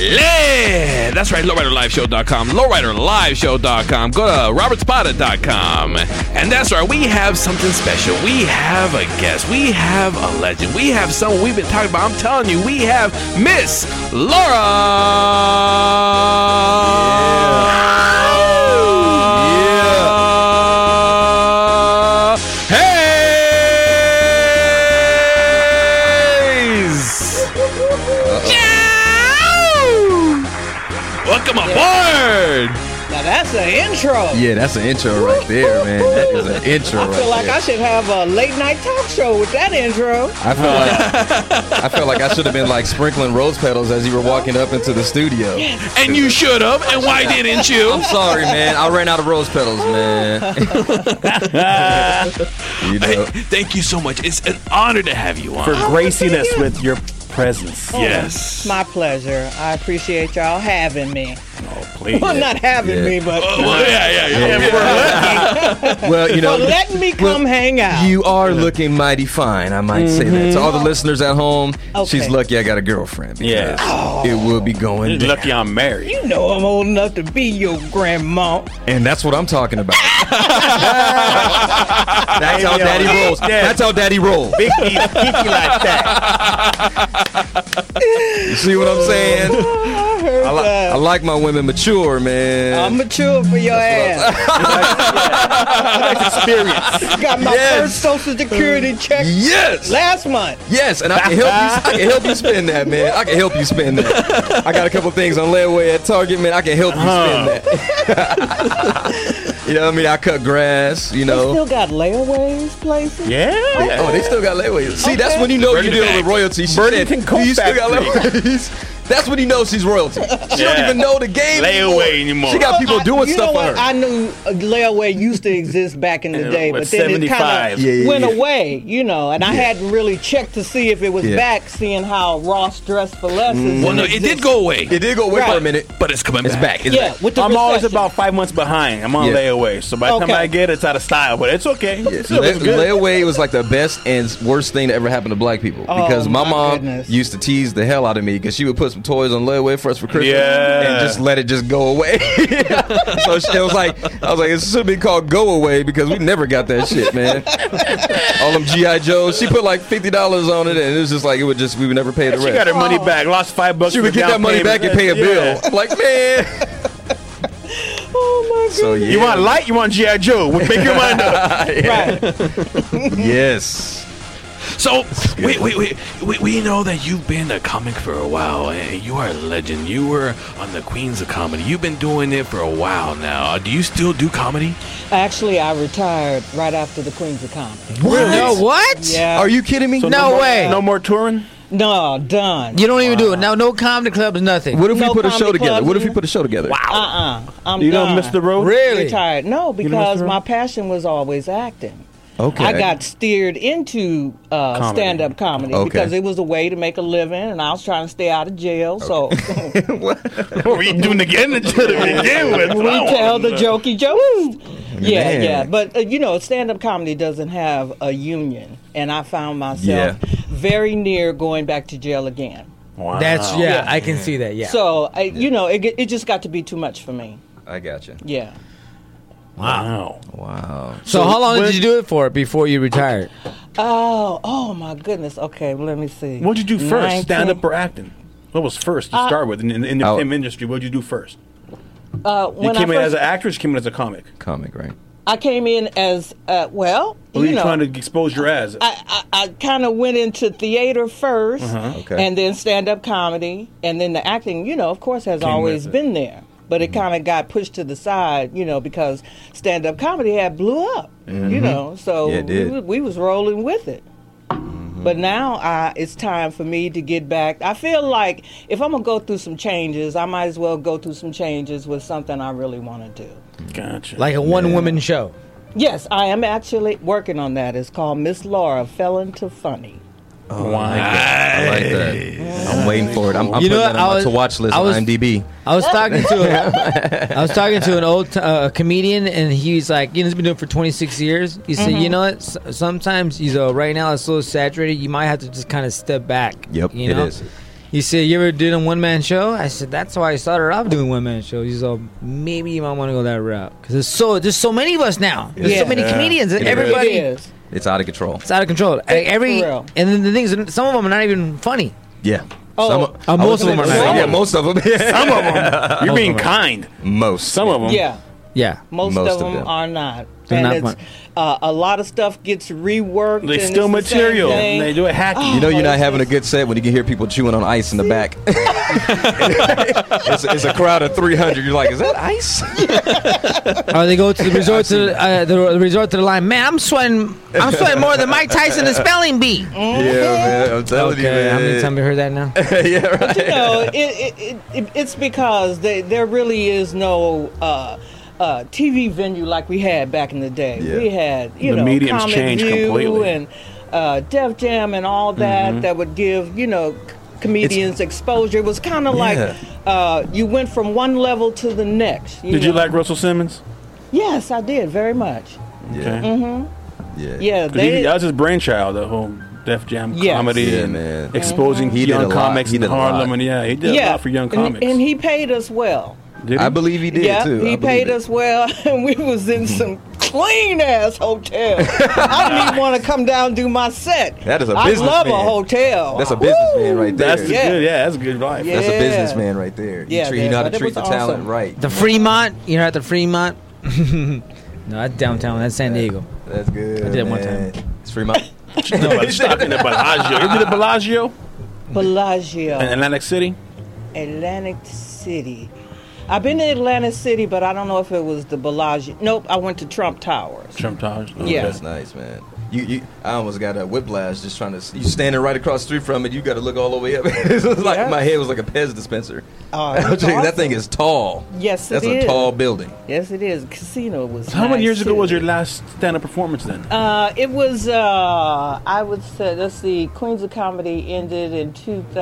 That's right, lowriderliveshow.com, lowriderliveshow.com. Go to robertspada.com. And that's right, we have something special. We have a guest. We have a legend. We have someone we've been talking about. I'm telling you, we have Miss Laura. Welcome aboard! Now that's an intro. Yeah, that's an intro right there, man. That is an intro right there. I feel like I should have a late night talk show with that intro. I felt like I should have been like sprinkling rose petals as you were walking up into the studio. Yes. And you should have, and why didn't you? I'm sorry, man. I ran out of rose petals, man. You know. Thank you so much. It's an honor to have you on. For gracing us with your presence. Yes. My pleasure. I appreciate y'all having me. Oh, please. Well, not having me, but Well, you know, for letting me come hang out. You are looking mighty fine, I might say that. To all the listeners at home, Okay. she's lucky I got a girlfriend. Yeah. It will be going You're down. lucky I'm married. You know I'm old enough to be your grandma. And that's what I'm talking about. That's how Daddy rolls. That's how Daddy rolls. Big kinky like that. You see what I'm saying? I heard I like my women mature, man. I'm mature for your ass. Experience. Got my Yes. first Social Security check Yes. last month. Yes, and I can help you. I can help you spend that, man. I can help you spend that. I got a couple things on layaway at Target, man. I can help you spend that. You know what I mean? I cut grass. You They know. still got layaways places? Yeah. Oh, they still got layaways. See, that's Okay. when you know Burn you're it dealing back. with royalty. She Burlington said, Coat "Do you still got Factory." layaways?" That's when you know she's royalty. She don't even know the game Layaway anymore. She got people doing you stuff know for what? her. I knew layaway used to exist back in the day, With but then it kind 75. of Yeah, went yeah. away, you know, and I hadn't really checked to see if it was Yeah. back, seeing how Ross Dressed for Less is. Well, no, it did go away, It did go away for a Right. minute, but it's coming it's back. It's Yeah, back. with the I'm always recession. about 5 months behind. I'm on Yeah. layaway. So by the time Okay. I get it, it's out of style. But it's okay. Still, it's good. Layaway was like the best and worst thing that ever happened to black people because my my mom goodness. used to tease the hell out of me because she would put some toys on layaway for us for Christmas Yeah. and just let it just go away. So it was like I was like it should be called go away because we never got that shit, man. All them GI Joes, she put like $50 on it and it was just like we would never pay the She got rest. her money back. Lost $5. She would for get down that money payment. back and pay a bill. Yeah. I'm like, man. Oh my So yeah. You want light? You want GI Joe? We'll make your mind up. Right. Yes. So we know that you've been a comic for a while, and you are a legend. You were on the Queens of Comedy. You've been doing it for a while now. Do you still do comedy? Actually, I retired right after the Queens of Comedy. What? No, what? Yeah. Are you kidding me? So No more- way. No more touring? No, done. You don't even do it. No comedy clubs, nothing. What if we No put a show comedy together? clubs What if we and- put a show together? I'm You done. don't miss the road? Really? Retired. No, don't miss because the road? my passion was always acting. Okay. I got steered into stand-up comedy Okay. because it was a way to make a living, and I was trying to stay out of jail. So What were you doing again to begin with? we tell the jokey jokes. Yeah, Man. yeah. But, stand-up comedy doesn't have a union, and I found myself Yeah. very near going back to jail again. Wow. That's I can see that. Yeah. So, it just got to be too much for me. I got you. Yeah. Wow. Wow. so how long when- did you do it for before you retired? Oh my goodness. Okay, let me see. What'd you do first? 19 Stand up or acting? What was first to start with in the Oh. film industry? What'd you do first? You When came I in first, as an actress, you came in as a comic. Comic, right? I came in as Who are you trying to expose your as? I kind of went into theater first, Okay. and then stand-up comedy, and then the acting. Of course, has Came always with it. been there, but it kind of got pushed to the side, because stand-up comedy had blew up, So Yeah, it did. we was rolling with it. But now it's time for me to get back. I feel like if I'm gonna go through some changes, I might as well go through some changes with something I really want to do. Gotcha. Like a one-woman show. Yes, I am actually working on that. It's called Miss Laura Felon to Funny. wow. I like that. I'm waiting for it. I'm You putting know that what, on my to watch list I was- on IMDb. I was talking to an old comedian, and he's like, he's been doing it for 26 years. He said, you know what? Sometimes right now it's so saturated, you might have to just kind of step back. Yep, you it know? is. He said, "You ever did a one-man show?" I said, "That's why I started off doing one-man shows." He's all, "Maybe you might want to go that route because there's so many of us now. There's so many comedians. And everybody, It is. It's out of control. it's out of control. For real. And then the things, some of them are not even funny. Yeah. Oh. Most of them are not. Yeah, most of them. Some of them. You're being kind. Most. Some of them. Yeah. Yeah, Most Most of of them them. are not. They're And not it's, fun. a lot of stuff gets reworked. They and steal it's the same material. thing. They do it hacky. You know you're not it's having a good set when you can hear people chewing on ice in the back. it's a crowd of 300. You're like, is that ice? or they go to the resort the resort to the line. Man, I'm sweating more than Mike Tyson and spelling bee. Yeah, man. I'm telling you, man. How many times have you heard that now? Yeah, right. You know, it's because there really is no TV venue like we had back in the day. Yeah. We had, The medium's Comic changed View completely. and Def Jam and all that that would give, comedians exposure. It was kind of like you went from one level to the next. Did you like Russell Simmons? Yes, I did very much. Yeah. Mm-hmm. Yeah. Yeah, That was his brainchild, the whole Def Jam Yes. comedy Yeah, and man. exposing He did a young lot. comics He in did a Harlem. lot. And he did a lot for young comics. And he paid us well. Did he? I believe he did, Yeah, too. he I believe paid it. us well, and we was in some clean ass hotel. I didn't even want to come down and do my set. That is a I love a businessman. hotel. That's a businessman right there. That's Yeah. good. Yeah, that's a good life. Yeah. That's a businessman right there. Yeah, You know how to that treat was the talent awesome. right. The Fremont. You're at the Fremont. No, that's downtown. That's San Diego. That's good. I did it one man. time. It's Fremont. No, but stop in the Bellagio. You did the Bellagio Bellagio, in Atlantic City? Atlantic City. I've been to Atlantic City, but I don't know if it was the Bellagio. Nope, I went to Trump Towers. Trump Towers. Yeah. That's nice, man. I almost got a whiplash just trying to. You standing right across the street from it. You got to look all the way up. It was like Yeah. my head was like a Pez dispenser. Oh, That it's thing awesome. is tall. Yes, That's it a is. tall building. Yes, it is. Casino was. How many nice, years ago too. was your last stand-up performance then? It was, I would say, let's see, Queens of Comedy ended in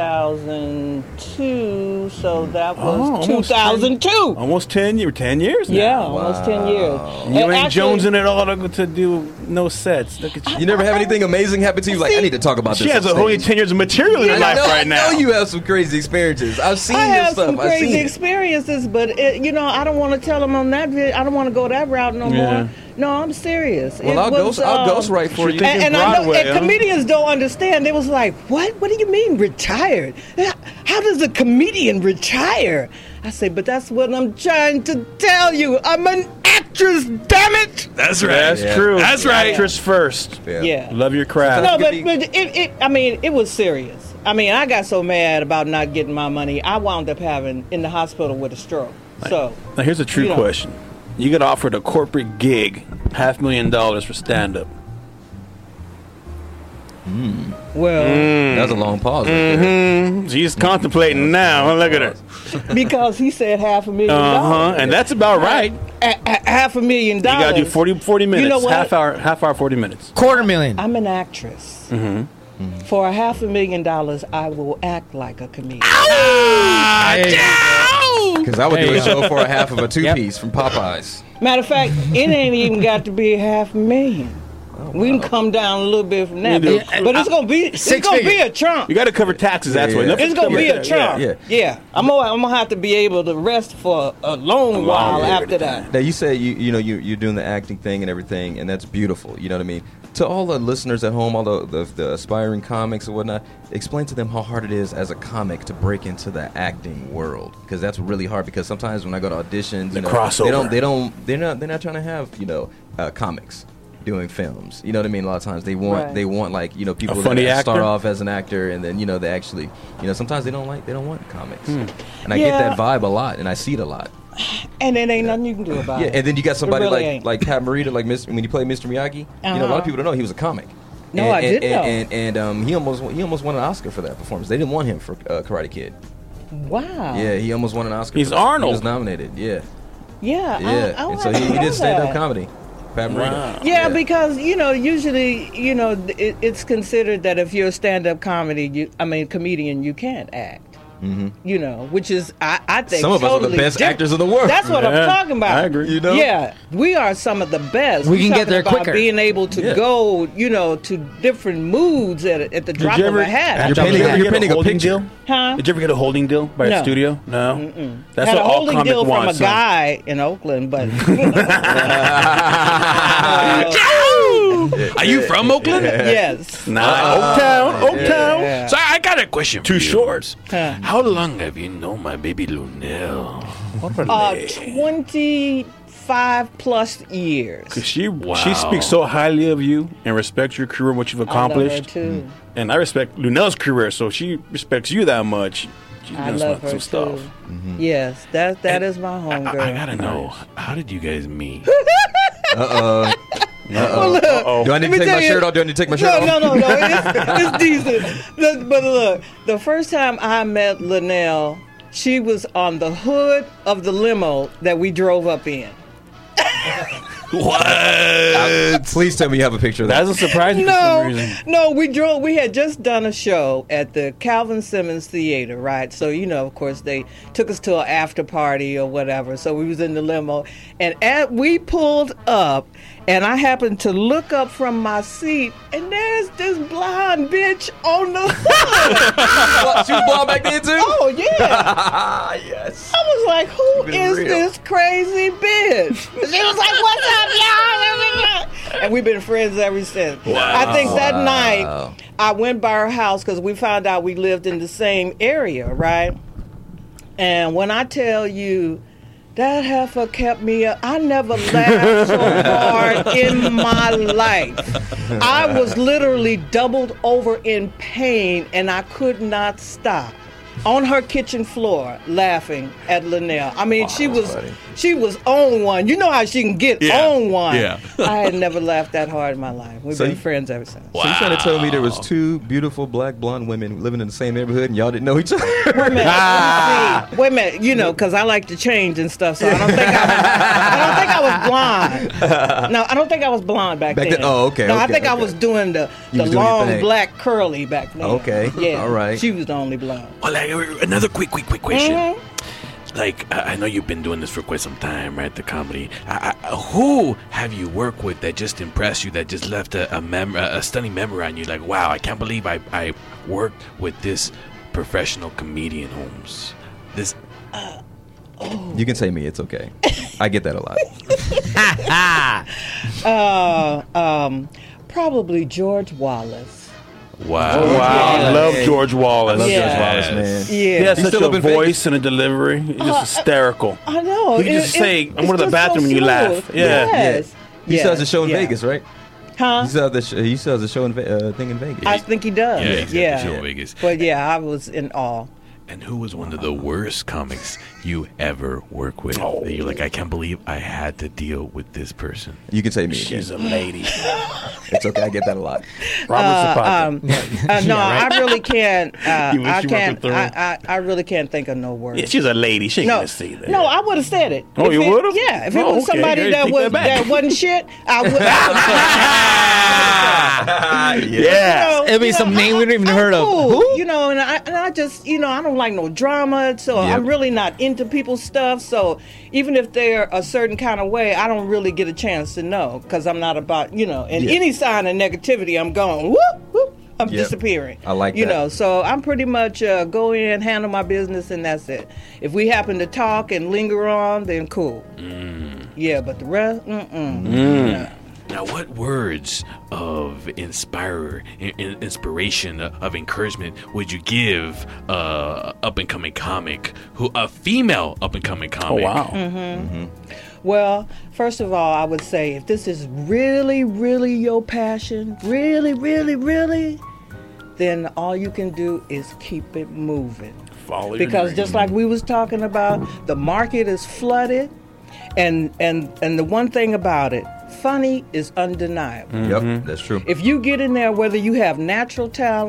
2002, so that was almost 2002. Almost 10 years. 10 years now. Yeah, almost 10 years. You ain't Actually, Jones in it all to do no sets. Look at you. You never have anything amazing happen to you? Like, I need to talk about She this. has on a whole stage. 10 years of material in her life I right now. know you have some crazy experiences. I've seen I your have stuff. some I've seen crazy it. experiences, but I don't want to tell them on that. I don't want to go that route no Yeah. more. No, I'm serious. Well, I'll ghostwrite for you. thinking And I know Broadway, and huh? comedians don't understand. They was like, "What? What do you mean retired? How does a comedian retire?" I say, "But that's what I'm trying to tell you. I'm an actress. Damn it!" That's right. That's Yeah. true. That's right. Actress first. Yeah. Love your craft. No, could but it was serious. I mean, I got so mad about not getting my money. I wound up in the hospital with a stroke. So, Now here's a true You know. question. You get offered a corporate gig, $500,000 for stand-up. well, That was a long pause. Right there. She's contemplating now. Look at her. because he said $500,000. And that's about right. $500,000. You gotta do 40 minutes. You know what? Half hour, 40 minutes. $250,000. I'm an actress. For $500,000, I will act like a comedian. Because I would do There a you go. show for a half of a two-piece from Popeyes. Matter of fact, it ain't even got to be $500,000. We can come down a little bit from that, You do. but it's gonna be a trump. You got to cover taxes. That's Yeah. what. Nothing It's gonna be a trump. yeah. Yeah. I'm gonna have to be able to rest for a long while period after of that. Now you say you're doing the acting thing and everything, and that's beautiful. You know what I mean? To all the listeners at home, all the aspiring comics and whatnot, explain to them how hard it is as a comic to break into the acting world, because that's really hard. Because sometimes when I go to auditions, crossover. they're not trying to have comics doing films. You know what I mean? A lot of times they want Right. like people A funny that start actor? off as an actor, and then they actually sometimes they don't want comics, and I Yeah. get that vibe a lot, and I see it a lot. And it ain't nothing you can do about Yeah, it. and then you got somebody It really ain't. like Pat Morita, like when you play Mr. Miyagi. A lot Uh-huh. of people don't know he was a comic. No, and, I didn't know. And he almost won an Oscar for that performance. They didn't want him for Karate Kid. Wow. Yeah, he almost won an Oscar. He's for that. Arnold. He was nominated. Yeah, Yeah. yeah. I And so he know did stand up that. comedy. Pat Morita. Wow. Yeah, because usually it's considered that if you're a stand-up comedian, you can't act. You know, which is I think Some of us are the totally best different. actors in the world. That's what I'm talking about. I agree. You know? Yeah, we are some of the best. We can We're get there talking about quicker. Being able to go, you know, to different moods at the drop of a hat. You're painting a holding picture. deal? Huh? Did you ever get a holding deal by No. a studio? No. That's Had what a all holding comic deal from a wants. guy in Oakland, but Are you from Oakland? yes. Oaktown. Yeah. So I got a question. Too for you. short. How long have you known my baby Lunel? 25 plus years. She speaks so highly of you and respects your career and what you've I love her accomplished. too. And I respect Lunel's career, so she respects you that much. She's I gonna love some her stuff. too. Yes, that is my homegirl. I gotta know, how did you guys meet? Uh-oh. Uh-oh. Do I need to Let me take my tell you- shirt off? Do I need to take my shirt No, off? no. It's decent. But look, the first time I met Linnell, she was on the hood of the limo that we drove up in. What? Please tell me you have a picture of That that. doesn't surprise me for some reason. No, we drove. We had just done a show at the Calvin Simmons Theater, right? So of course, they took us to an after party or whatever. So we was in the limo, and we pulled up, and I happened to look up from my seat, and there's this blonde bitch on the hood. She was blonde back then too? Oh yeah. Yes. I was like, who Been is real. this crazy bitch? She was like, what's up, y'all? And we've been friends ever since. I think that night I went by her house because we found out we lived in the same area, right? And when I tell you, that heifer kept me up. I never laughed so hard in my life. I was literally doubled over in pain, and I could not stop. On her kitchen floor, laughing at Linnell. I mean, she was on one. You know how she can get on one. Yeah. I had never laughed that hard in my life. We've So been you- friends ever since. So you trying to tell me there was two beautiful black blonde women living in the same neighborhood and y'all didn't know each other? Wait a minute. Wait a minute. Because I like to change and stuff, so I don't think I was blonde. No, I don't think I was blonde back Back then. then? Oh, okay, No, I okay, think I okay. was doing the You was doing your long thing. black curly back then. Okay, Yeah. all right. She was the only blonde. Well, like, another quick question. Mm-hmm. Like, I know you've been doing this for quite some time, right? The comedy. Who have you worked with that just impressed you? That just left a stunning memory on you? Like, wow, I can't believe I worked with this professional comedian, Holmes. This. You can say me, it's okay. I get that a lot. Probably George Wallace. Wow. Oh, wow. I love George Wallace. I love Yeah. George Wallace, man. Yeah. He has He's such still a up in voice and a delivery. It's just hysterical. I know. You can just say, I'm going to the just bathroom and you smooth. laugh. Yeah. Yes. He still has a show in Yeah. Vegas, right? Huh? He still has a show in thing in Vegas. I think he does. Yeah, he's got the show in Vegas. But yeah, I was in awe. And who was one of the worst comics you ever worked with? That you're like, I can't believe I had to deal with this person. You can say me. She's again. a lady. It's okay. I get that a lot. Robert Zapata. No, I really can't. You wish I you can't. wasn't through. I really can't think of no words. Yeah, she's a lady. She ain't no, going to say that. no, I would have said it. Oh, If you it- would've? Yeah, if it Oh, was okay. somebody Yeah, that take was that back. that wasn't shit, I would. Yeah. It'll be some name we don't even heard of. Cool. Who? And I just, I don't like no drama, so Yep. I'm really not into people's stuff. So even if they're a certain kind of way, I don't really get a chance to know because I'm not about, and any sign of negativity, I'm going, whoop, whoop. I'm Yep. disappearing. I like that. So I'm pretty much go in, handle my business, and that's it. If we happen to talk and linger on, then cool. Yeah, but the rest, Now, what words of inspiration, of encouragement would you give up-and-coming comic, a female up-and-coming Oh, comic? wow. Well, first of all, I would say if this is really, really your passion, really, really, really, then all you can do is keep it moving. Follow your Because dream. just like we was talking about, the market is flooded, and the one thing about it, funny is undeniable. Yep, that's true. If you get in there, whether you have natural talent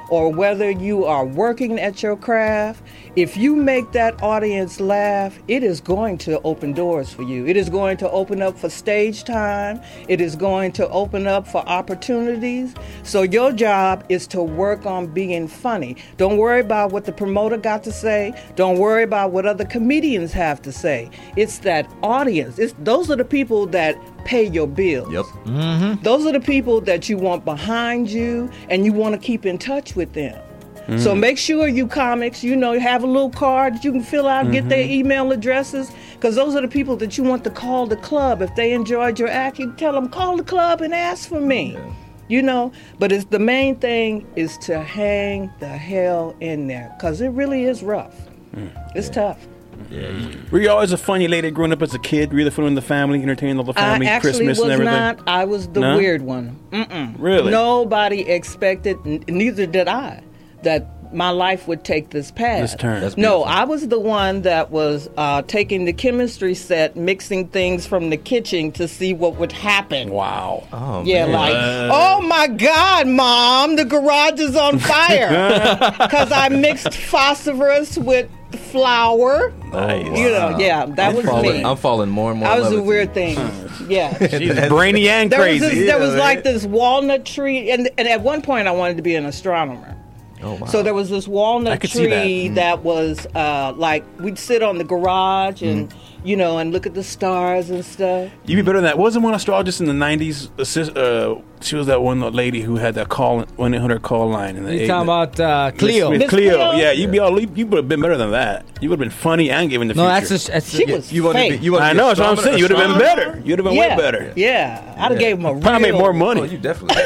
or whether you are working at your craft, if you make that audience laugh, it is going to open doors for you. It is going to open up for stage time. It is going to open up for opportunities. So your job is to work on being funny. Don't worry about what the promoter got to say. Don't worry about what other comedians have to say. It's that audience. Those are the people that pay your bills. Yep. Those are the people that you want behind you, and you want to keep in touch with them. So make sure you comics, have a little card that you can fill out, get their email addresses, because those are the people that you want to call the club. If they enjoyed your act, you tell them, call the club and ask for me. But it's the main thing is to hang the hell in there, because it really is rough. It's tough. Were you always a funny lady growing up as a kid? Were you the fun in the family, entertaining all the family, Christmas and everything? I actually was not. I was the weird one. Really? Nobody expected, neither did I, that my life would take this path. This turn. No, I was the one that was taking the chemistry set, mixing things from the kitchen to see what would happen. Wow. Oh, Yeah, man. oh my God, Mom, the garage is on fire. Because I mixed phosphorus with flour. Nice. That was me. I'm falling more and more. I in was love a with weird you. thing. Yeah. She's brainy and crazy. There was man. like this walnut tree, and at one point I wanted to be an astronomer. Oh, wow. So there was this walnut I could see tree that was like we'd sit on the garage and and look at the stars and stuff. You'd be better than that. Wasn't one astrologist in the 90s? She was that one lady who had that call, 1-800 call line. In the You talking about Cleo? Miss Miss Cleo. Cleo? Yeah, you would have been better than that. You would have been funny and given the No, future. that's She was You want to fake. be? You want I know, that's what I'm saying. You'd have been better. You'd have been way better. Yeah, I'd have gave him a real. Probably made more money. Oh, you definitely.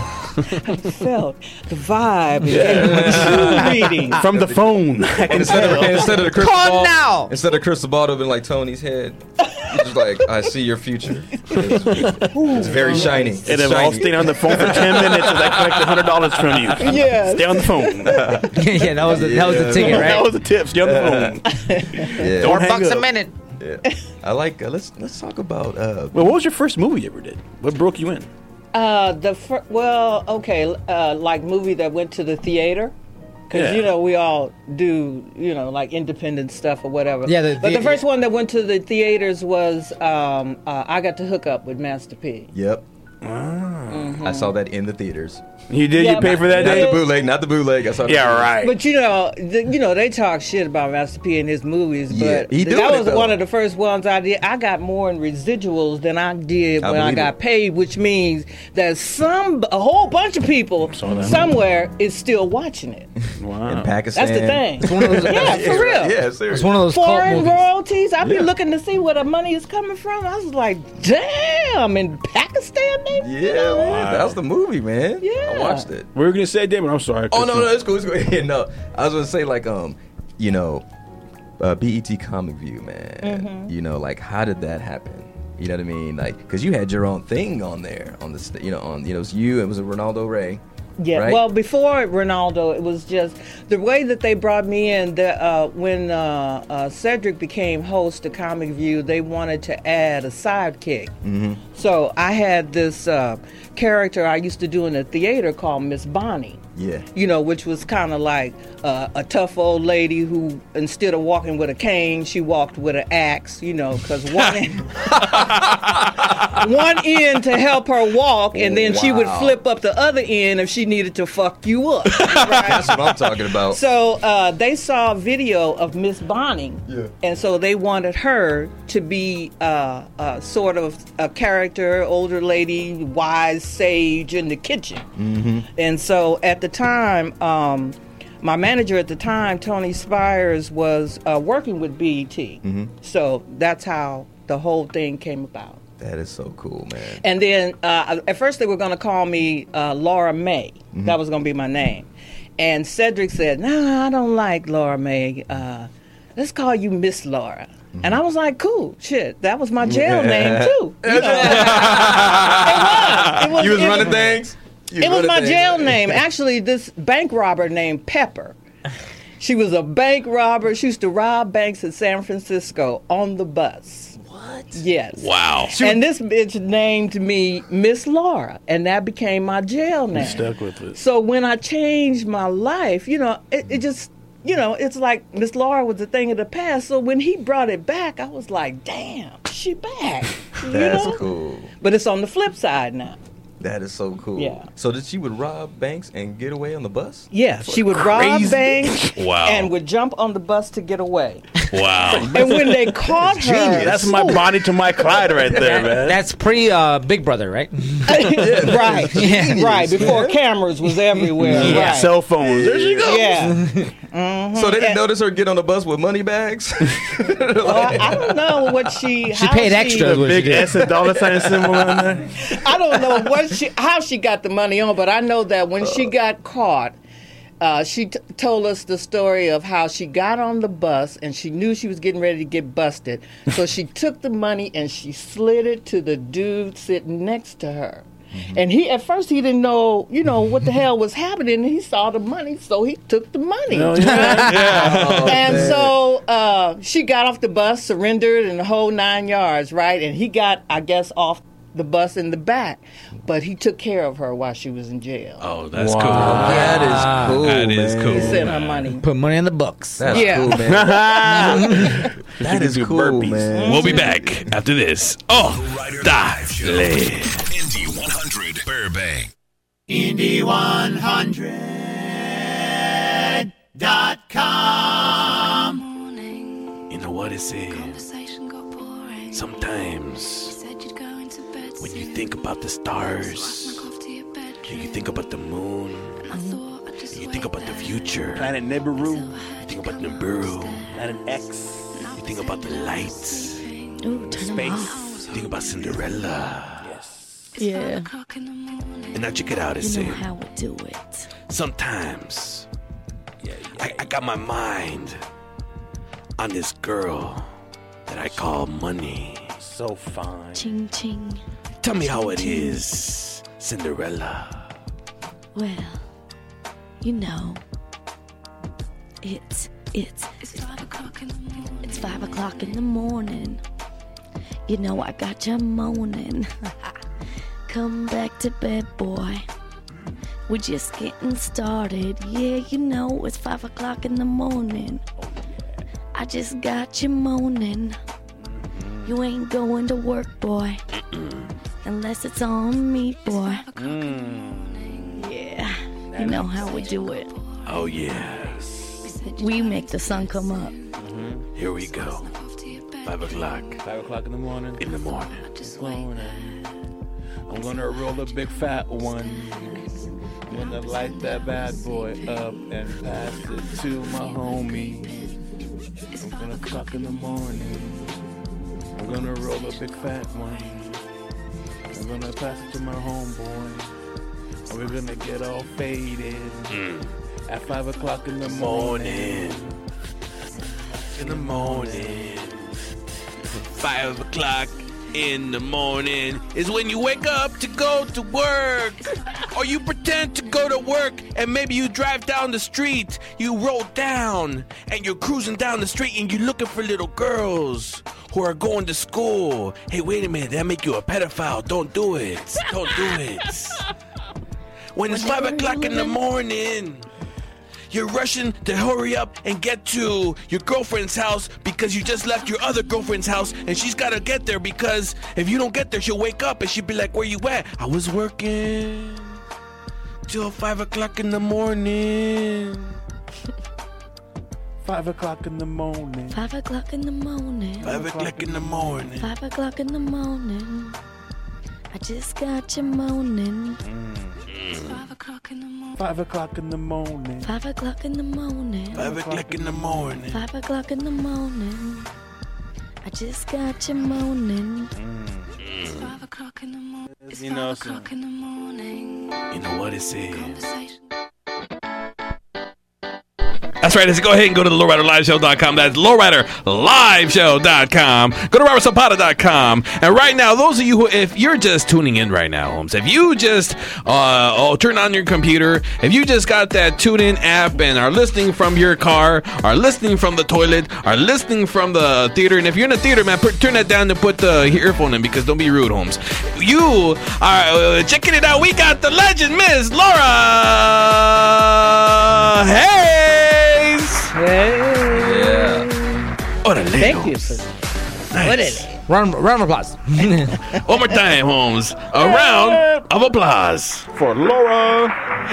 Felt the vibe. And gave him a true reading. From the phone. instead of the crystal Call ball, now. Instead of crystal ball, it'd been like Tony's head. It's just like, I see your future. It's very shiny. It's And then I'll shiny. stay on the phone for 10 minutes as I collect $100 from you. Yes. Stay on the phone. Yeah, that was the ticket, right? That was the tip. Stay on the phone. Yeah. Don't hang $4 a up. minute. Yeah. I like. Let's talk about. Well, what was your first movie you ever did? What broke you in? Like movie that went to the theater. Because, Yeah. We all do, like independent stuff or whatever. Yeah, but the first one that went to the theaters was I Got to Hook Up with Master P. Yep. I saw that in the theaters. You did? Yeah, You paid for that Not day? the bootleg. Not the bootleg. I saw. Yeah, right. But they talk shit about Master P in his movies. Yeah, But he doing that it, was though. one of the first ones I did. I got more in residuals than I did I when I believe got it. paid, which means that a whole bunch of people somewhere is still watching it. Wow. In Pakistan. That's the thing. It's one of those. Yeah, for real. Yeah, seriously. It's one of those cult Foreign movies. royalties. I be Yeah. looking to see where the money is coming from. I was like, damn, in Pakistan, they. Yeah, man, that was the movie, man. Yeah. I watched it. What were you going to say, David? I'm sorry. Oh no, it's cool. It's cool. Yeah, no, I was gonna say like BET Comic View, man. Like how did that happen? You know what I mean? Like because you had your own thing on there on the it was you. It was Ronaldo Ray. Yeah, right? well, before Ronaldo, it was just the way that they brought me in. When Cedric became host of Comic View, they wanted to add a sidekick. Mm-hmm. So I had this character I used to do in the theater called Miss Bonnie. Yeah. Which was kind of like a tough old lady who, instead of walking with a cane, she walked with an axe, because one end to help her walk, and then she would Wow. flip up the other end if she needed to fuck you up. Right? That's what I'm talking about. So they saw a video of Miss Bonnie, Yeah. and so they wanted her to be sort of a character, older lady, wise sage in the kitchen. Mm-hmm. And so at the time, my manager at the time, Tony Spires, was working with BET. Mm-hmm. So that's how the whole thing came about. That is so cool, man. And then at first they were going to call me Laura May. Mm-hmm. That was going to be my name. And Cedric said, "No, I don't like Laura May. Let's call you Miss Laura." Mm-hmm. And I was like, "Cool, shit. That was my jail name too." It was. You was It running things. It was my jail name. Actually, this bank robber named Pepper. She was a bank robber. She used to rob banks in San Francisco on the bus. What? Yes. Wow. And this bitch named me Miss Laura, and that became my jail name. You stuck with it. So when I changed my life, it just, it's like Miss Laura was a thing of the past. So when he brought it back, I was like, damn, she back. That's cool. But it's on the flip side now. That is so cool. Yeah. So that she would rob banks and get away on the bus? Yeah, she would rob banks Wow. and would jump on the bus to get away. Wow. And when they caught her, That's my Bonnie to my Clyde right there, man. That's pre Big Brother, right? right, right, before cameras was everywhere. Yeah. Right. Cell phones. There she goes. Yeah. So they didn't notice her get on the bus with money bags? Well, I don't know what She paid extra. what she Big did. S and dollar sign symbol on there. I don't know how she got the money on, but I know that when she got caught, she told us the story of how she got on the bus and she knew she was getting ready to get busted. So she took the money and she slid it to the dude sitting next to her. And at first he didn't know, what the hell was happening. And he saw the money, so he took the money. Oh, yeah. And so she got off the bus, surrendered, and the whole 9 yards, right? And he got, I guess, off the bus in the back, but he took care of her while she was in jail. Oh, that's That is cool. That is man. cool. He sent her money. Put money in the books. That's Yeah. cool, man. That is do cool, burpees. man. We'll be back after this. Oh, Dale. Indy 100 Burbank. Indy100.com. You know what it said? Conversation got boring. Sometimes Said you'd go into bed when you soon. think about the stars, Snuck off to your bedroom. and you think about the moon, I thought I'd just and you wait think about the there future, Planet Nibiru. you think about Nibiru, Planet X. you think about the lights, Ooh, turn them off. you think about Cinderella. Yeah. And now check it out, it You know said, how we do it. sometimes I got my mind on this girl that I call money. So fine. Ching ching. Tell me how it is, Cinderella. Well, it's 5 o'clock in the morning. It's 5 o'clock in the morning. I got you moaning. Come back to bed, boy. We're just getting started. Yeah, it's 5 o'clock in the morning. I just got you moaning. You ain't going to work, boy. Unless it's on me, boy. Yeah, you know how we do it. Oh yeah, We make the sun come up. here we go. 5 o'clock 5 o'clock in the morning. in the morning. I'm gonna roll a big fat one. I'm gonna light that bad boy up and pass it to my homie. I'm gonna clock in the morning. I'm gonna roll a big fat one. I'm gonna pass it to my homeboy. And we're gonna get all faded at 5 o'clock in the morning. In the morning. 5 o'clock in the morning is when you wake up to go to work. Or you pretend to go to work and maybe you drive down the street. You roll down and you're cruising down the street and you're looking for little girls who are going to school. Hey, wait a minute, that make you a pedophile. Don't do it. Don't do it. When it's 5 o'clock in the morning, you're rushing to hurry up and get to your girlfriend's house because you just left your other girlfriend's house and she's got to get there because if you don't get there, she'll wake up and she'll be like, where you at? I was working till 5 o'clock in the morning. 5 o'clock in the morning. 5 o'clock in the morning. 5 o'clock in the morning. 5 o'clock in the morning. I just got you moaning. 5 o'clock in the morning. 5 o'clock in the morning. 5 o'clock in the morning. 5 o'clock in the morning. 5 o'clock in the morning. I just got you moaning. 5 o'clock in the morning. It's You 5 know, o'clock in the morning. You know what it said? Conversation. That's right. Let's go ahead and go to the lowriderliveshow.com. That's lowriderliveshow.com. Go to robertzapata.com. And right now, those of you who, if you're just tuning in right now, Holmes, if you just turn on your computer, if you just got that TuneIn app and are listening from your car, are listening from the toilet, are listening from the theater, and if you're in the theater, man, turn that down and put the earphone in, because don't be rude, Holmes. You are checking it out. We got the legend, Miss Laura Hayes. Hey. Yeah. Thank you. Nice. Round of applause. One more time, Holmes. A round of applause For Laura.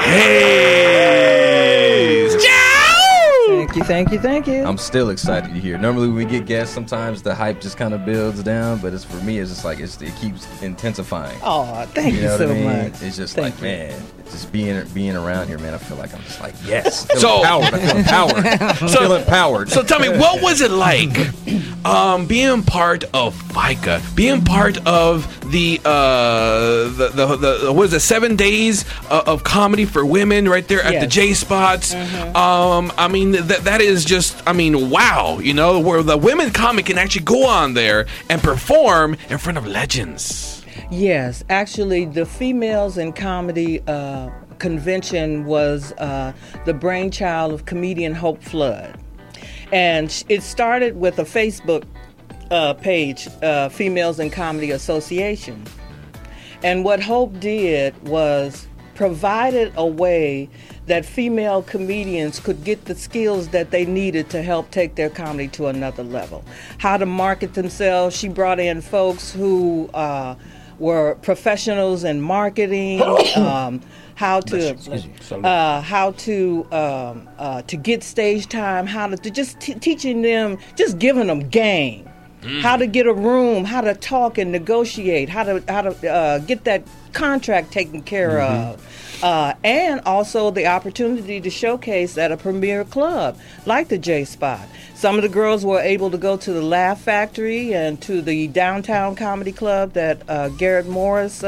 Hayes. Thank you. I'm still excited to hear. Normally when we get guests, sometimes the hype just kind of builds down, but it's for me, it's just like it keeps intensifying. Oh, thank you know so what I mean? much. It's just Thank like, you. man, just being around here, man. I feel like I'm just like, yes. I So- feel empowered. I feel empowered. So tell me, what was it like being part of FICA, being part of the what is it, 7 days of comedy for women right there at the Yes. J Spots? I mean, that is just, I mean, wow, you know, where the women comic can actually go on there and perform in front of legends. Yes, actually, the Females in Comedy convention was the brainchild of comedian Hope Flood. And it started with a Facebook page, Females in Comedy Association. And what Hope did was provided a way that female comedians could get the skills that they needed to help take their comedy to another level. How to market themselves. She brought in folks who were professionals in marketing, how to get stage time, how to just teaching them, just giving them game. How to get a room, how to talk and negotiate, how to get that contract taken care of, and also the opportunity to showcase at a premier club like the J Spot. Some of the girls were able to go to the Laugh Factory and to the Downtown Comedy Club that Garrett Morris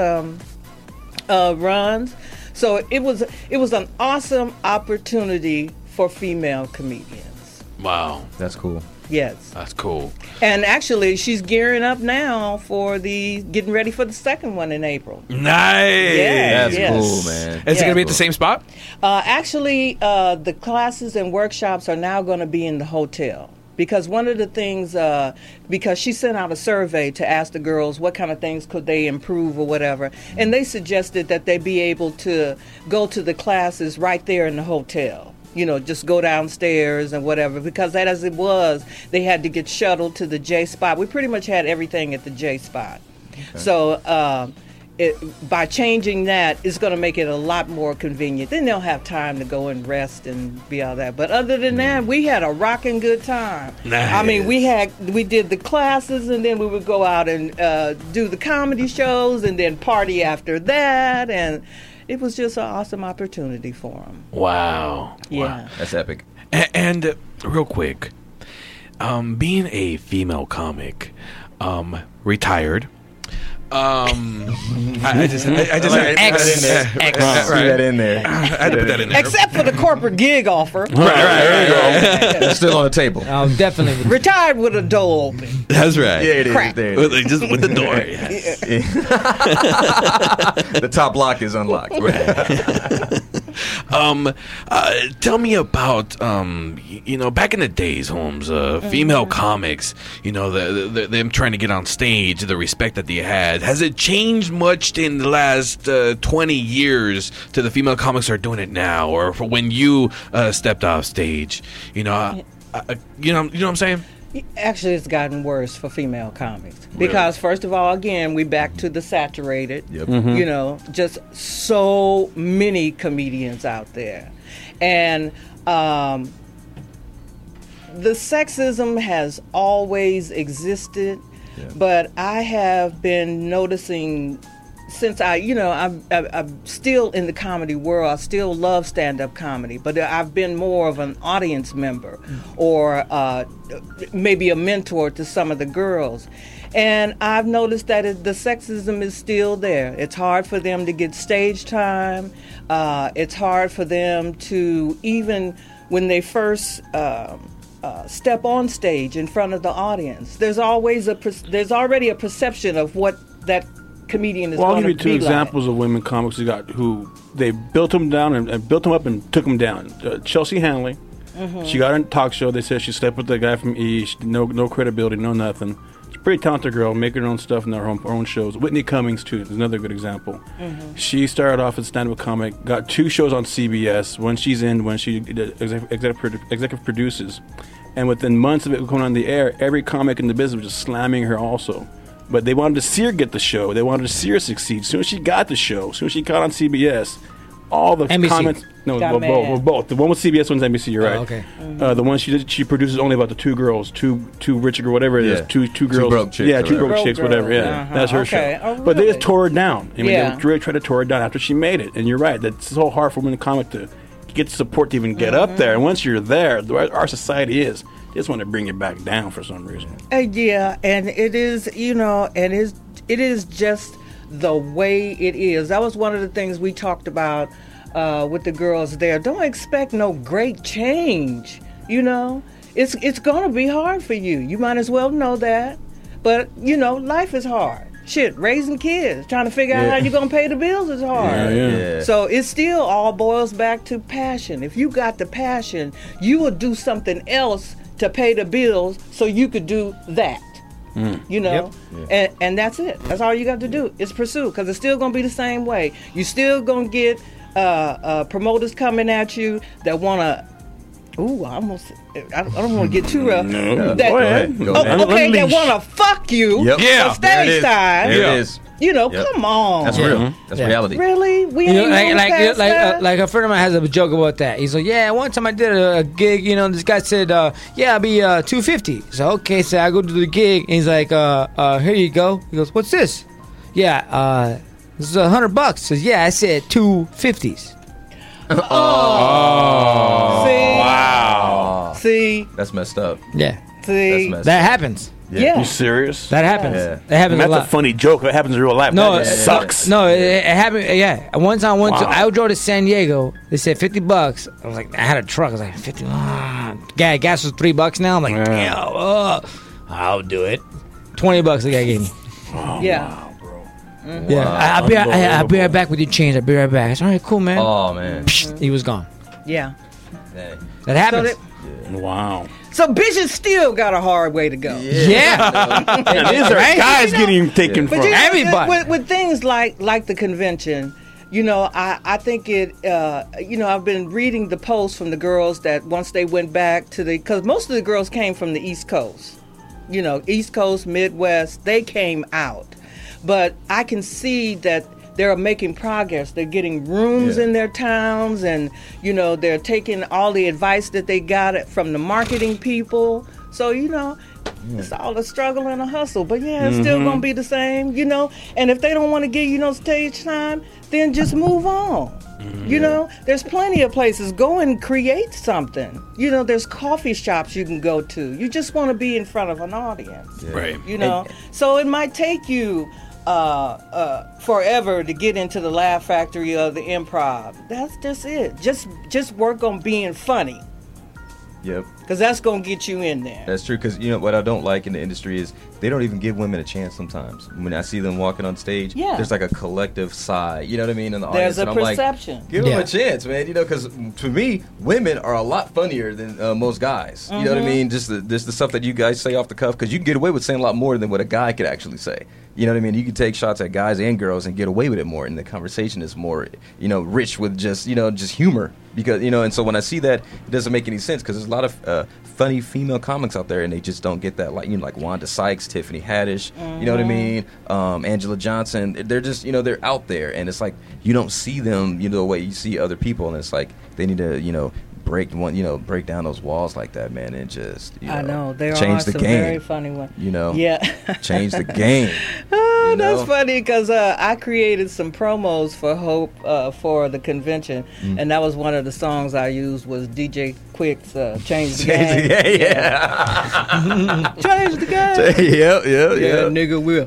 runs. So it was an awesome opportunity for female comedians. Wow, That's cool. Yes. that's cool. And actually, she's gearing up now for getting ready for the second one in April. Nice. Yeah. That's Yes. cool, man. Is it Yeah. going to be at the same spot? Actually, the classes and workshops are now going to be in the hotel. Because one of the things, because she sent out a survey to ask the girls what kind of things could they improve or whatever, and they suggested that they be able to go to the classes right there in the hotel. You know, just go downstairs and whatever, because that as it was, they had to get shuttled to the J Spot. We pretty much had everything at the J Spot. Okay. So by changing that, it's going to make it a lot more convenient. Then they'll have time to go and rest and be all that. But other than that, we had a rocking good time. Nice. I mean, we did the classes, and then we would go out and do the comedy shows, and then party after that, and it was just an awesome opportunity for them. Wow. Yeah. Wow. That's epic. And real quick, being a female comic, retired. I just Threw that in there. I had to put that in there. Except for the corporate gig offer. Right. It's still on the table. Definitely. Retired with a door open. That's right. Yeah, it is. Crack. There it is. Just with the door. Yes. The top lock is unlocked. Tell me about back in the days, Holmes, female comics, them trying to get on stage, the respect that they had. Has it changed much in the last 20 years to the female comics are doing it now, or for when you stepped off stage? You know what I'm saying? Actually, it's gotten worse for female comics because, first of all, again, we back to the saturated. Yep. You know, just so many comedians out there, and the sexism has always existed. Yeah. But I have been noticing since I'm still in the comedy world. I still love stand-up comedy, but I've been more of an audience member or maybe a mentor to some of the girls. And I've noticed that the sexism is still there. It's hard for them to get stage time. It's hard for them to even when they first step on stage in front of the audience. There's already a perception of what that comedian is Well, I'll going give to you be two examples of women comics who they built them down and built them up and took them down. Chelsea Handley, she got on a talk show. They said she slept with the guy from E! She, no credibility, no nothing. She's a pretty talented girl, making her own stuff in her own shows. Whitney Cummings, too, is another good example. She started off as a stand-up comic, got 2 shows on CBS, when she's in, when she executive produces. And within months of it going on the air, every comic in the business was just slamming her also. But they wanted to see her get the show. They wanted to see her succeed. As soon as she got the show, as soon as she got on CBS, all the NBC. comments... No, Got mad. both. The one with CBS, one's NBC, you're right. Oh, okay. The one she produces only about the 2 girls, two rich or whatever it is. Yeah. Two girls. broke chicks Yeah, or 2 broke whatever. chicks, whatever. Yeah, Uh-huh. that's her Okay. show. Oh, But they really? just tore it down. I mean, Yeah. they really tried to tore it down after she made it. And you're right, that's so hard for women comic to get the support to even get up there. And once you're there, the way our society is, they just want to bring it back down for some reason. Yeah, and it is, it is just the way it is. That was one of the things we talked about with the girls there. Don't expect no great change. It's gonna be hard for you. You might as well know that. But life is hard. Shit, raising kids, trying to figure out how you're gonna pay the bills is hard. Yeah. So it still all boils back to passion. If you got the passion, you will do something else to pay the bills so you could do that. And that's it. That's all you got to do is pursue, because it's still going to be the same way. You still going to get promoters coming at you that want to. Ooh, I don't want to get too rough. No, That, go ahead. Go ahead. Okay, that Unleash. want to fuck you Yep. Yeah. on stage time. There it is. Yep. Come on. That's real. That's reality. Really? We ain't moving past that? Like a friend of mine has a joke about that. He's like, yeah, one time I did a gig, this guy said, yeah, I'll be $250. So okay, so I go to the gig, and he's like, here you go. He goes, what's this? Yeah, this is $100. Says, yeah, I said $250s. Oh. See? Wow. See? That's messed up. Yeah, See? That's messed that up. happens. Yeah. You serious? That happens. Yeah. That happens a That's lot. a funny joke. It happens in real life. No, That just sucks. No, it happened. Yeah, one time I drove to San Diego. They said $50. I was like, I had a truck. I was like, 50. Gas was $3 now. I'm like, Yeah. damn, I'll do it. $20 the guy gave me. Yeah. Yeah, I'll be right back with your change. I'll be right back. I said, all right, cool, man. Oh man. He was gone. Yeah. Hey. That happens. Wow. So bitches still got a hard way to go. Yeah. These are Right? guys getting taken from. But Everybody. with things like the convention, I think it. I've been reading the posts from the girls that once they went back to because most of the girls came from the East Coast, East Coast, Midwest, they came out, but I can see that they're making progress. They're getting rooms in their towns, and they're taking all the advice that they got from the marketing people. So it's all a struggle and a hustle. But it's still gonna be the same, And if they don't want to give you no stage time, then just move on. There's plenty of places. Go and create something. There's coffee shops you can go to. You just want to be in front of an audience. Right. So it might take you forever to get into the laugh factory of the improv. That's just it. Just work on being funny, Yep. because that's gonna get you in there. That's true, because what I don't like in the industry is they don't even give women a chance sometimes. When I see them walking on stage, there's like a collective sigh, you know what I mean, in the audience. There's a and I'm perception. Like, give them a chance, man, because to me, women are a lot funnier than most guys. You know what I mean? Just the stuff that you guys say off the cuff, because you can get away with saying a lot more than what a guy could actually say. You know what I mean? You can take shots at guys and girls and get away with it more, and the conversation is more, rich with just humor. Because and so when I see that, it doesn't make any sense, because there's a lot of funny female comics out there, and they just don't get that. Like Wanda Sykes, Tiffany Haddish, you know what I mean? Angela Johnson. They're just they're out there, and it's like you don't see them the way you see other people, and it's like they need to break down those walls like that, man, and just I know there change are the some game. very funny ones. Yeah, change the game. Oh, that's funny, because I created some promos for Hope for the convention, and that was one of the songs I used was DJ Quick's "Change the Game." Yeah. Change the game. Yeah, Nigga will.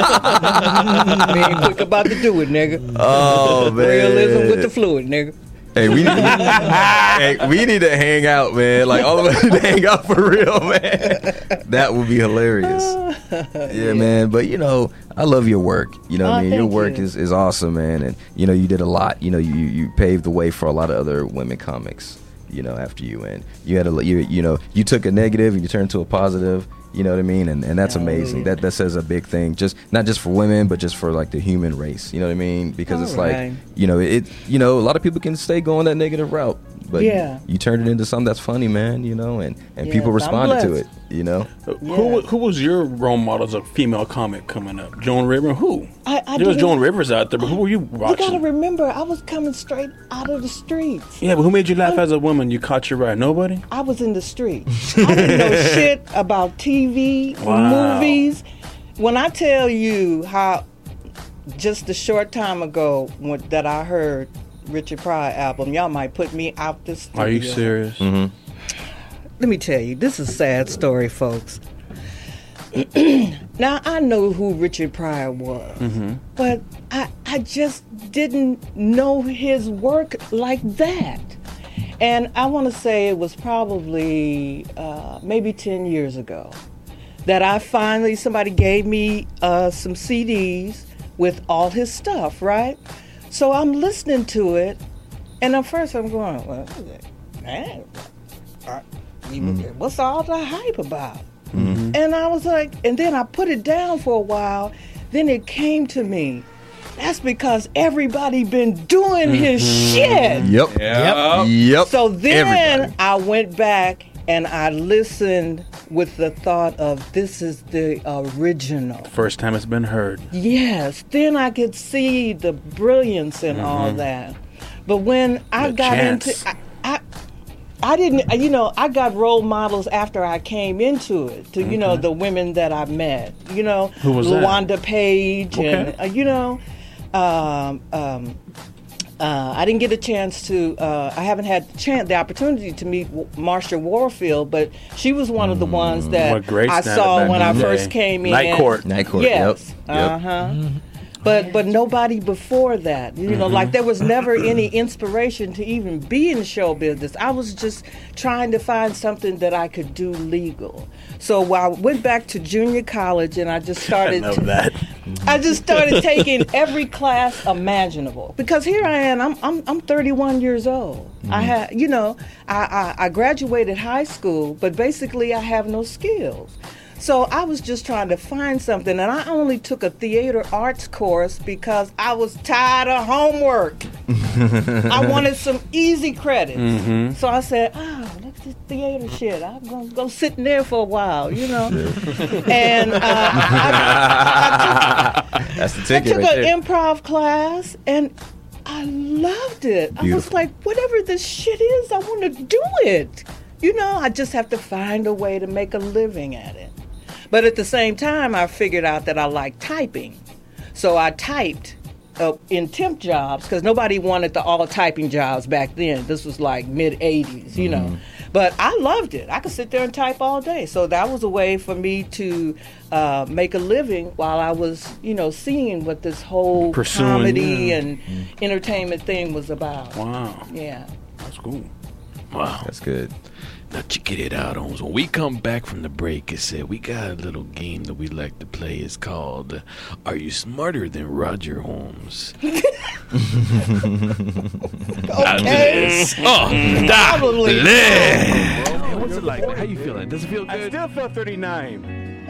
Me ain't quick about to do it, nigga. Oh man, Realism with the fluid, nigga. Hey, we need to hang out, man. Like all of us need to hang out for real, man. That would be hilarious. Yeah, man. But I love your work. You know what I mean? Your work is awesome, man. And you did a lot. You paved the way for a lot of other women comics. After you, and you had you took a negative and you turned to a positive. You know what I mean? And that's amazing. That says a big thing. Just not just for women, but just for like the human race. You know what I mean? Because it's like a lot of people can stay going that negative route, but you turned it into something that's funny, man. And people responded to it. Who was your role model as a female comic coming up? Joan Rivers? Who? There was Joan Rivers out there, but who were you watching? You gotta remember, I was coming straight out of the streets. Yeah, but who made you laugh as a woman? You caught your ride? Nobody? I was in the streets. I didn't know shit about TV, movies. When I tell you how just a short time ago that I heard Richard Pryor album, y'all might put me out the studio. Are you serious? Mm-hmm. Let me tell you, this is a sad story, folks. Now, I know who Richard Pryor was, but I just didn't know his work like that. And I want to say it was probably maybe 10 years ago that somebody gave me some CDs with all his stuff, right? So I'm listening to it, and at first I'm going, well, man, what's all the hype about? And I was like, and then I put it down for a while. Then it came to me. That's because everybody been doing his shit. Yep. So then everybody. I went back and I listened with the thought of this is the original. First time it's been heard. Yes. Then I could see the brilliance and all that. But when I got into I didn't, I got role models after I came into it, to, the women that I met, Who was LaWanda that? Page, and, I didn't get a chance to, I haven't had the opportunity to meet Marsha Warfield, but she was one of the ones that I saw when I first came in. Night Court. Yes. Yep. But nobody before that, like there was never any inspiration to even be in show business. I was just trying to find something that I could do legal. So I went back to junior college and I just started. I just started taking every class imaginable because here I am. I'm 31 years old. I had, I graduated high school, but basically I have no skills. So I was just trying to find something, and I only took a theater arts course because I was tired of homework. I wanted some easy credits. So I said, look at this theater shit. I'm going to go sit in there for a while, And that's the ticket. I took an improv class, and I loved it. Beautiful. I was like, whatever this shit is, I want to do it. I just have to find a way to make a living at it. But at the same time, I figured out that I like typing. So I typed in temp jobs because nobody wanted the all typing jobs back then. This was like mid-'80s, But I loved it. I could sit there and type all day. So that was a way for me to make a living while I was, seeing what this whole comedy and entertainment thing was about. Wow. Yeah. That's cool. Wow. That's good. Now check it out, Holmes. When we come back from the break, it said we got a little game that we like to play. It's called Are You Smarter Than Roger Holmes? Okay. Probably. What's it like? How you feeling? Does it feel good? I still feel 39.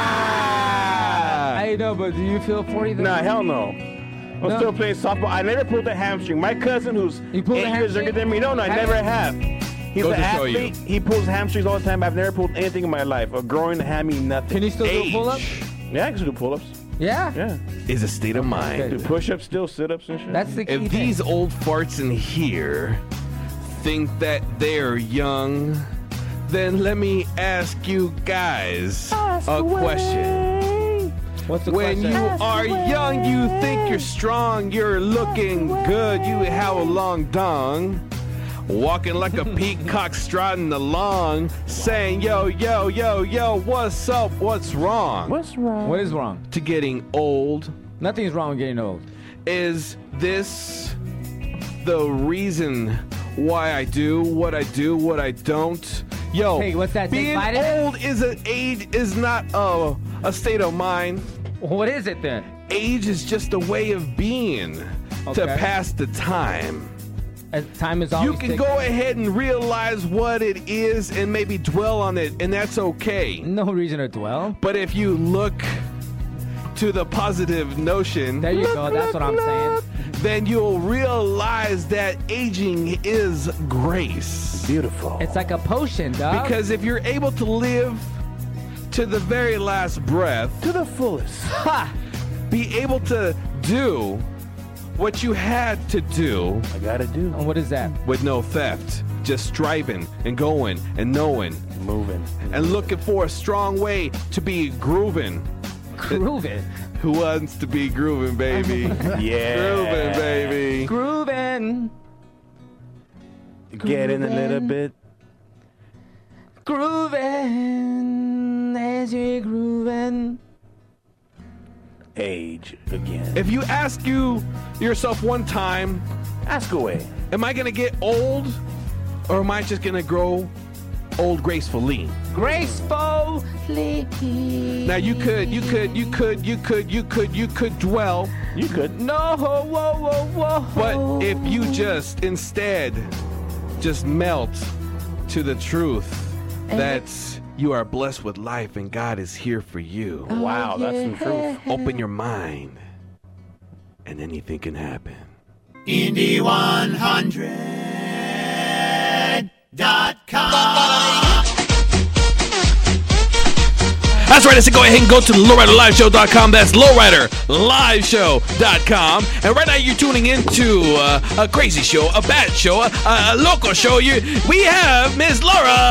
I know, but do you feel 40? Nah, hell no. I'm still playing softball. I never pulled a hamstring. My cousin, who's 8 years younger than me, no, I never have. He's an athlete. He pulls hamstrings all the time. I've never pulled anything in my life. A groin, a hammy, nothing. Can you still do pull-ups? Yeah, I can do pull-ups. Yeah? Yeah. Is a state of mind. Do push-ups still, sit-ups and shit. That's the key If thing. these old farts in here think that they're young, then let me ask you guys a question. What's the When question? you are young, you think you're strong, you're looking good, you have a long dong. Walking like a peacock striding along, saying, yo, yo, yo, yo, what's up, what's wrong? What's wrong? What is wrong? To getting old. Nothing's wrong with getting old. Is this the reason why I do what I don't. Yo, Hey, what's that, being Dick Biden? old is an age, is not a state of mind. What is it then? Age is just a way of being to Okay. pass the time. Time is You always can ticking. go ahead and realize what it is and maybe dwell on it, and that's okay. No reason to dwell. But if you look to the positive notion, There you go. That's what I'm saying. then you'll realize that aging is grace. Beautiful. It's like a potion, dog. Because if you're able to live to the very last breath, to the fullest. be able to do what you had to do I gotta do. And what is that? with no theft, just striving and going and knowing Moving. and looking for a strong way to be grooving. Grooving. Who wants to be grooving, baby? Yeah. Grooving, baby. Grooving. Get in a little bit. Grooving. As you're grooving. Age again. If you ask yourself one time, Ask away. am I gonna get old, or am I just gonna grow old gracefully? Gracefully. Now you could dwell, You could. No, whoa, whoa, whoa. but if you just instead just melt to the truth that you are blessed with life and God is here for you. Wow, that's some truth. Open your mind, and anything can happen. That's right. I said go ahead and go to lowriderliveshow.com. That's lowriderliveshow.com. And right now you're tuning into a crazy show, a bad show, a local show. We have Miss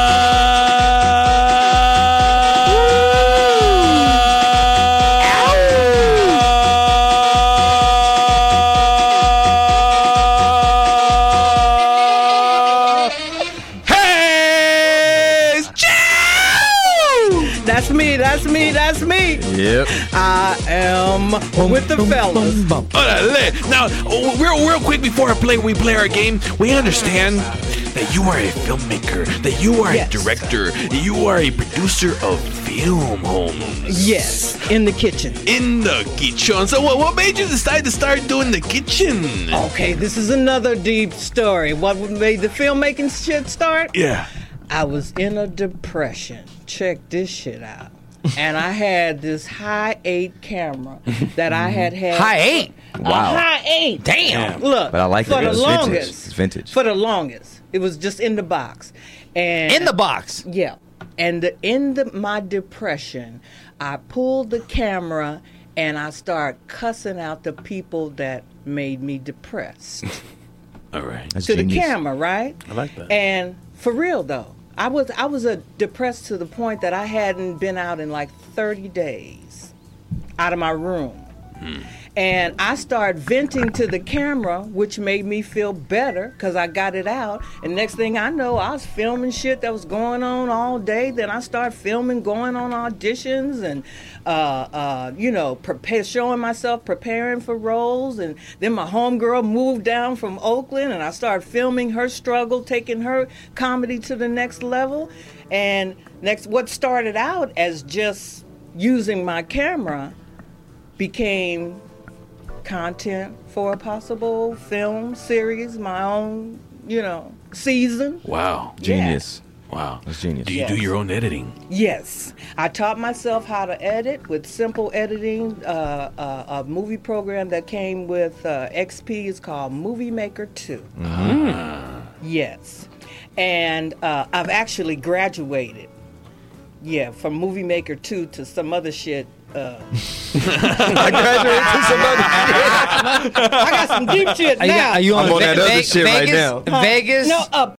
Laura. Hey, That's me. That's me. That's me. Yep. I am with the fellas. Now, real quick before we play our game, we understand that you are a filmmaker, that you are Yes. a director, you are a producer of film homes. Yes, in the kitchen. In the kitchen. So what made you decide to start doing the kitchen? Okay, this is another deep story. What made the filmmaking shit start? Yeah. I was in a depression. Check this shit out. And I had this high 8 camera that I had. High 8? A high 8. Damn. Look, But I like for it. the It's longest. vintage. It's vintage. For the longest. It was just in the box. And In the box. Yeah. And my depression, I pulled the camera and I started cussing out the people that made me depressed. All right. That's To the genius. camera, right? I like that. And for real though, I was depressed to the point that I hadn't been out in like 30 days out of my room. And I started venting to the camera, which made me feel better because I got it out. And next thing I know, I was filming shit that was going on all day. Then I started filming, going on auditions and, showing myself, preparing for roles. And then my homegirl moved down from Oakland and I started filming her struggle, taking her comedy to the next level. And what started out as just using my camera became content for a possible film series, my own, season. Wow. Genius. Wow. That's genius. Do you do Yes. your own editing? Yes, I taught myself how to edit with simple editing. A movie program that came with XP is called Movie Maker 2. Yes, and I've actually graduated. Yeah, from Movie Maker 2 to some other shit. I graduated to some other shit. I got some deep shit now. Are you on, I'm on that other shit right Vegas? now. Vegas? No,